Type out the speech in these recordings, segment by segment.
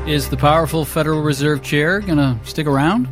Is the powerful Federal Reserve Chair going to stick around?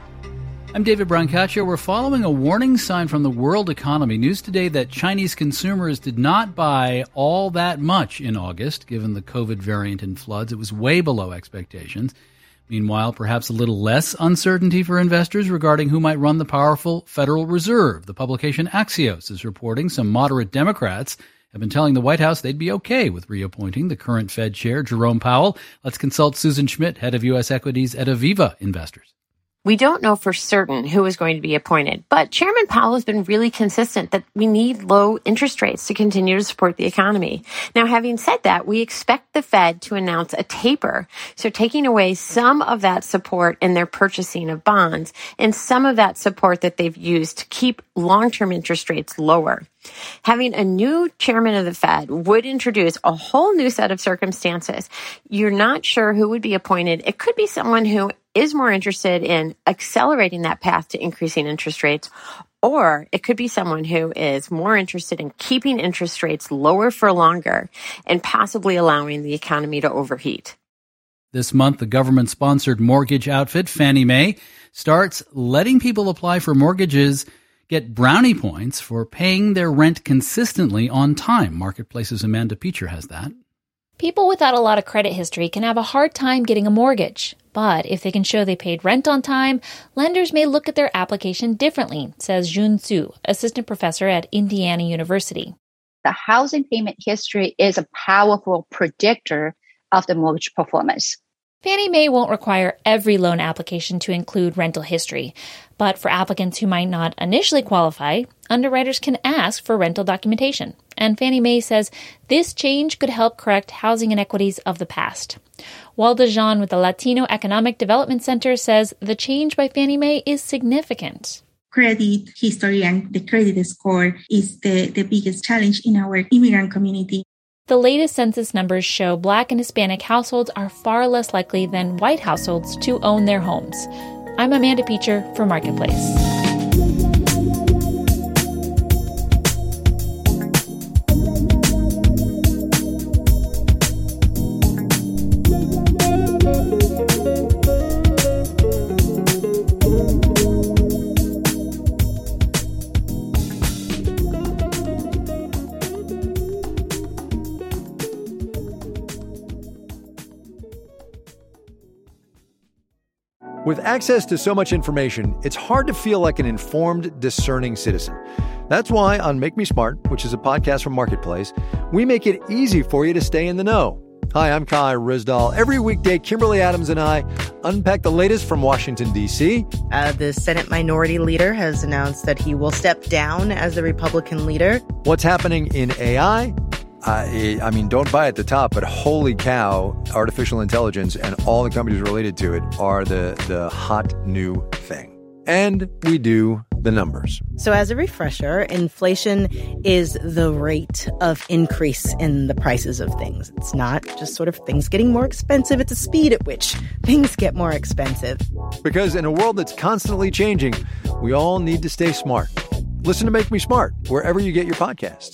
I'm David Brancaccio. We're following a warning sign from the world economy. News today that Chinese consumers did not buy all that much in August, given the COVID variant and floods. It was way below expectations. Meanwhile, perhaps a little less uncertainty for investors regarding who might run the powerful Federal Reserve. The publication Axios is reporting some moderate Democrats have been telling the White House they'd be okay with reappointing the current Fed chair, Jerome Powell. Let's consult Susan Schmidt, head of U.S. equities at Aviva Investors. We don't know for certain who is going to be appointed, but Chairman Powell has been really consistent that we need low interest rates to continue to support the economy. Now, having said that, we expect the Fed to announce a taper, so taking away some of that support in their purchasing of bonds and some of that support that they've used to keep long-term interest rates lower. Having a new chairman of the Fed would introduce a whole new set of circumstances. You're not sure who would be appointed. It could be someone who is more interested in accelerating that path to increasing interest rates, or it could be someone who is more interested in keeping interest rates lower for longer and possibly allowing the economy to overheat. This month, the government-sponsored mortgage outfit, Fannie Mae, starts letting people apply for mortgages get brownie points for paying their rent consistently on time. Marketplace's Amanda Peacher has that. People without a lot of credit history can have a hard time getting a mortgage. But if they can show they paid rent on time, lenders may look at their application differently, says Jun Su, assistant professor at Indiana University. The housing payment history is a powerful predictor of the mortgage performance. Fannie Mae won't require every loan application to include rental history, but for applicants who might not initially qualify, underwriters can ask for rental documentation. And Fannie Mae says this change could help correct housing inequities of the past. Walda Jean with the Latino Economic Development Center says the change by Fannie Mae is significant. Credit history and the credit score is the biggest challenge in our immigrant community. The latest census numbers show Black and Hispanic households are far less likely than white households to own their homes. I'm Amanda Peacher for Marketplace. With access to so much information, it's hard to feel like an informed, discerning citizen. That's why on Make Me Smart, which is a podcast from Marketplace, we make it easy for you to stay in the know. Hi, I'm Kai Rizdal. Every weekday, Kimberly Adams and I unpack the latest from Washington, D.C. The Senate Minority Leader has announced that he will step down as the Republican leader. What's happening in AI? I mean, don't buy at the top, but holy cow, artificial intelligence and all the companies related to it are the hot new thing. And we do the numbers. So as a refresher, inflation is the rate of increase in the prices of things. It's not just sort of things getting more expensive. It's a speed at which things get more expensive. Because in a world that's constantly changing, we all need to stay smart. Listen to Make Me Smart wherever you get your podcasts.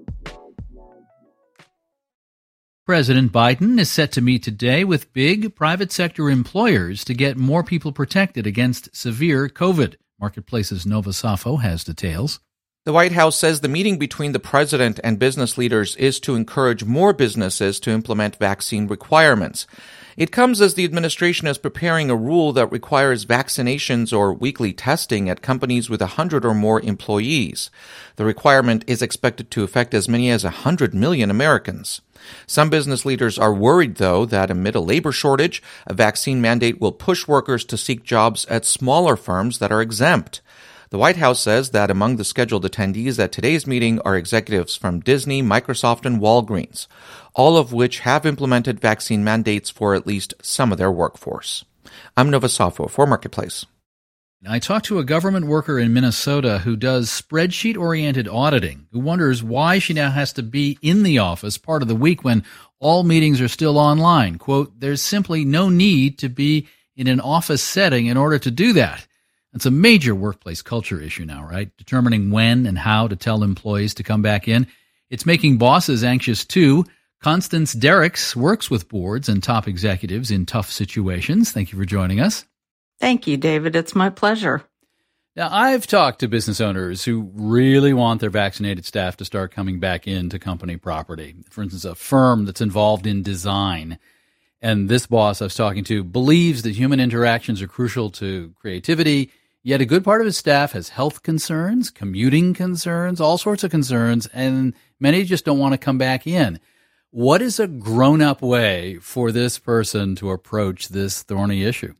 President Biden is set to meet today with big private sector employers to get more people protected against severe COVID. Marketplace's Nova Safo has details. The White House says the meeting between the president and business leaders is to encourage more businesses to implement vaccine requirements. It comes as the administration is preparing a rule that requires vaccinations or weekly testing at companies with 100 or more employees. The requirement is expected to affect as many as 100 million Americans. Some business leaders are worried, though, that amid a labor shortage, a vaccine mandate will push workers to seek jobs at smaller firms that are exempt. The White House says that among the scheduled attendees at today's meeting are executives from Disney, Microsoft, and Walgreens, all of which have implemented vaccine mandates for at least some of their workforce. I'm Nova Safo for Marketplace. I talked to a government worker in Minnesota who does spreadsheet-oriented auditing, who wonders why she now has to be in the office part of the week when all meetings are still online. Quote, there's simply no need to be in an office setting in order to do that. It's a major workplace culture issue now, right? Determining when and how to tell employees to come back in. It's making bosses anxious, too. Constance Derricks works with boards and top executives in tough situations. Thank you for joining us. Thank you, David. It's my pleasure. Now, I've talked to business owners who really want their vaccinated staff to start coming back into company property. For instance, a firm that's involved in design. And this boss I was talking to believes that human interactions are crucial to creativity, yet a good part of his staff has health concerns, commuting concerns, all sorts of concerns, and many just don't want to come back in. What is a grown-up way for this person to approach this thorny issue?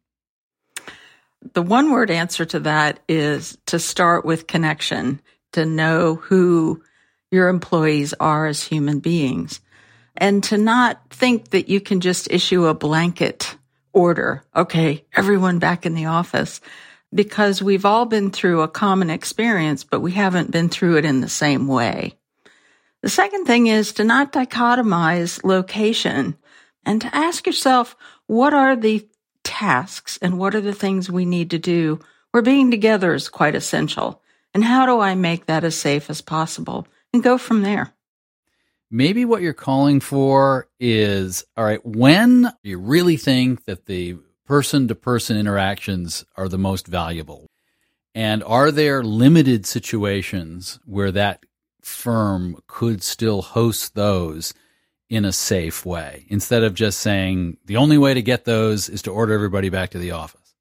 The one-word answer to that is to start with connection, to know who your employees are as human beings, and to not think that you can just issue a blanket order, okay, everyone back in the office, because we've all been through a common experience, but we haven't been through it in the same way. The second thing is to not dichotomize location and to ask yourself, what are the tasks and what are the things we need to do where being together is quite essential? And how do I make that as safe as possible? And go from there. Maybe what you're calling for is, all right, when you really think that the person-to-person interactions are the most valuable? And are there limited situations where that firm could still host those in a safe way, instead of just saying the only way to get those is to order everybody back to the office?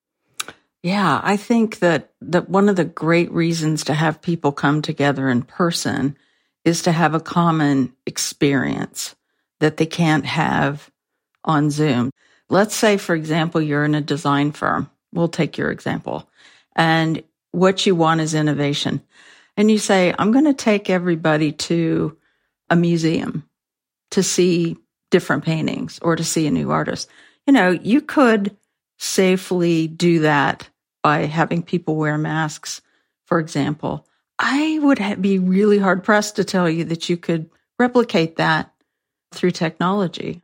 Yeah, I think that one of the great reasons to have people come together in person is to have a common experience that they can't have on Zoom. Let's say, for example, you're in a design firm. We'll take your example. And what you want is innovation. And you say, I'm going to take everybody to a museum to see different paintings or to see a new artist. You could safely do that by having people wear masks, for example. I would be really hard-pressed to tell you that you could replicate that through technology.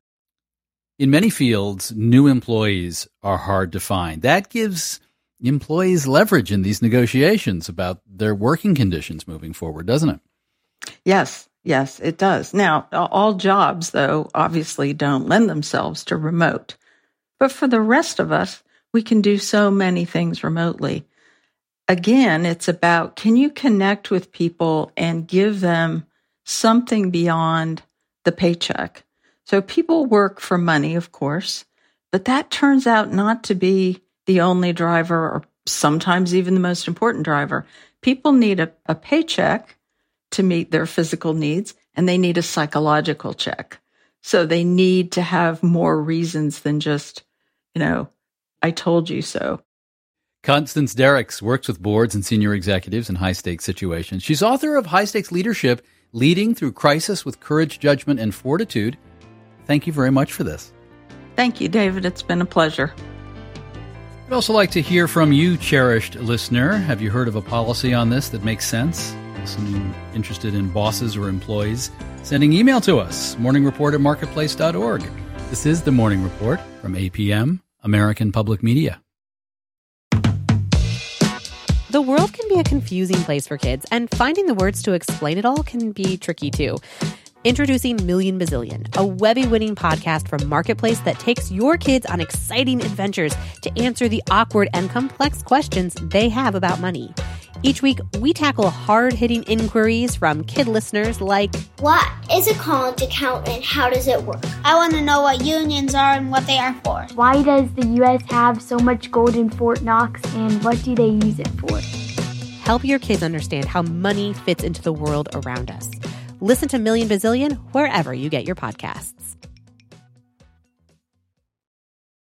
In many fields, new employees are hard to find. That gives employees leverage in these negotiations about their working conditions moving forward, doesn't it? Yes, it does. Now, all jobs, though, obviously don't lend themselves to remote. But for the rest of us, we can do so many things remotely. Again, it's about, can you connect with people and give them something beyond the paycheck? So people work for money, of course, but that turns out not to be the only driver or sometimes even the most important driver. People need a paycheck to meet their physical needs, and they need a psychological check. So they need to have more reasons than just, I told you so. Constance Derricks works with boards and senior executives in high-stakes situations. She's author of High-Stakes Leadership, Leading Through Crisis with Courage, Judgment, and Fortitude. Thank you very much for this. Thank you, David. It's been a pleasure. I'd also like to hear from you, cherished listener. Have you heard of a policy on this that makes sense? Listening, interested in bosses or employees? Sending email to us, morningreport@marketplace.org. This is The Morning Report from APM, American Public Media. The world can be a confusing place for kids, and finding the words to explain it all can be tricky too. Introducing Million Bazillion, a Webby-winning podcast from Marketplace that takes your kids on exciting adventures to answer the awkward and complex questions they have about money. Each week, we tackle hard-hitting inquiries from kid listeners like, what is a college account and how does it work? I want to know what unions are and what they are for. Why does the U.S. have so much gold in Fort Knox and what do they use it for? Help your kids understand how money fits into the world around us. Listen to Million Bazillion wherever you get your podcasts.